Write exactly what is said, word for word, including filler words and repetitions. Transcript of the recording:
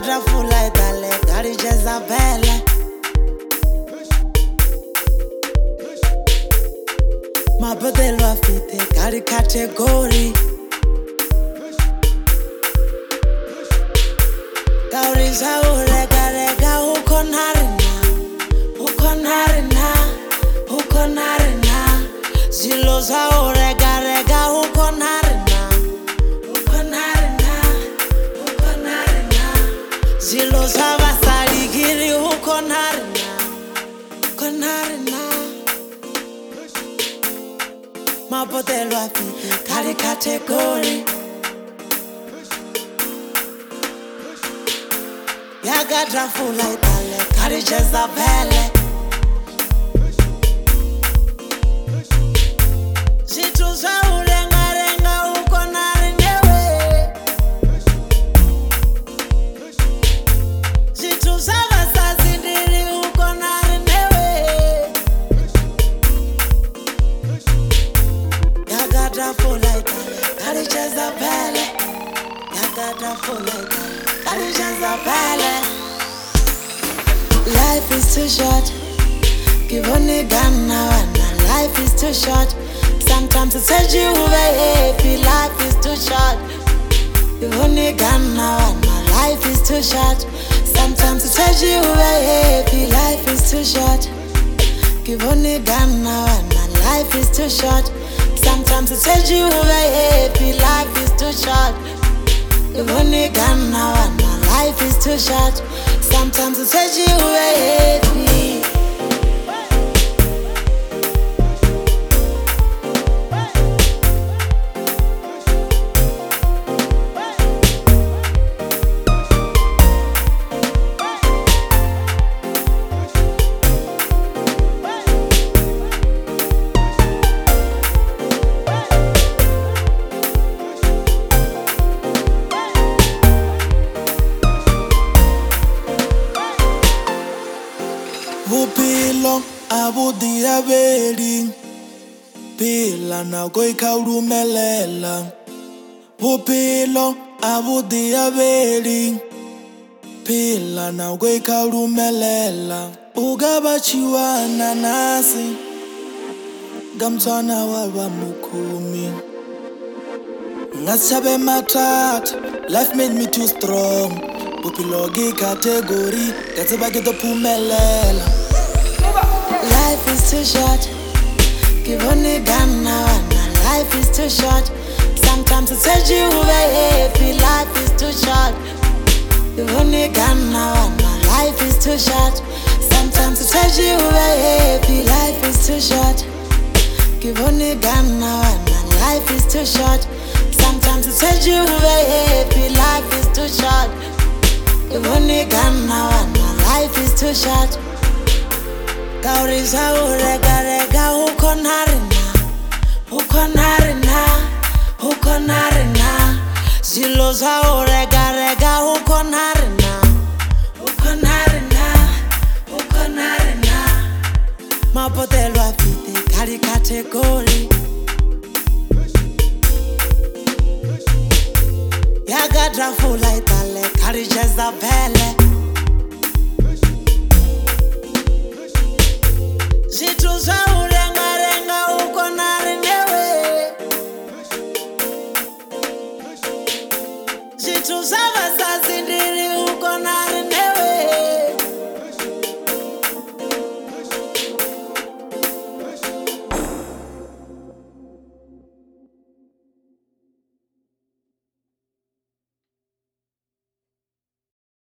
Yakatafula itale gari Jezabele. Mabodelo afite gari category. Gauri zaure garega uko narina, uko narina, uko narina. Zilo zaure garega uko narina, uko narina, uko narina. Zilo zavasali giri uko narina, uko narina. Mabodelo afite gari category. Yakatafula itale gari Jezabele. Zitu za ulengarenga uko narinewe. Zitu za vasazindiri uko narinewe. Yakatafula itale gari Jezabele. Yakatafula itale gari Jezabele. Life is too short. Give only gun now and life is too short. Sometimes it's a you happy. Life is too short. Give only gun now and life is too short. Sometimes it's a you happy. Life is too short. Give only gun now and life is too short. Sometimes it's a you happy. Life is too short. Give only gun now and life is too short. Sometimes it's a you happy. Vupilo abudia beri pila na goika urumelela. Vupilo abudia beri pila na goika urumelela. Ugabachiwa nanasi gamtwana waba mukumi. Ngasabe matata, life made me too strong. Vupilo gi category gatseba ke to phumelela. Life is too short. Give only gun now and life is too short. Sometimes it's a you happy. Life is too short. Give only gun now and life is too short. Sometimes it's a you happy. Life is too short. Give only gun now and life is too short. Sometimes it's a you happy. Life is too short. Give only gun now and life is too short. Gauri zaure garega uko narina, uko narina, uko narina. Zilo zaure garega uko narina, uko narina, uko narina. Mabodelo afite gari category. Yakatafula itale gari Jezabele.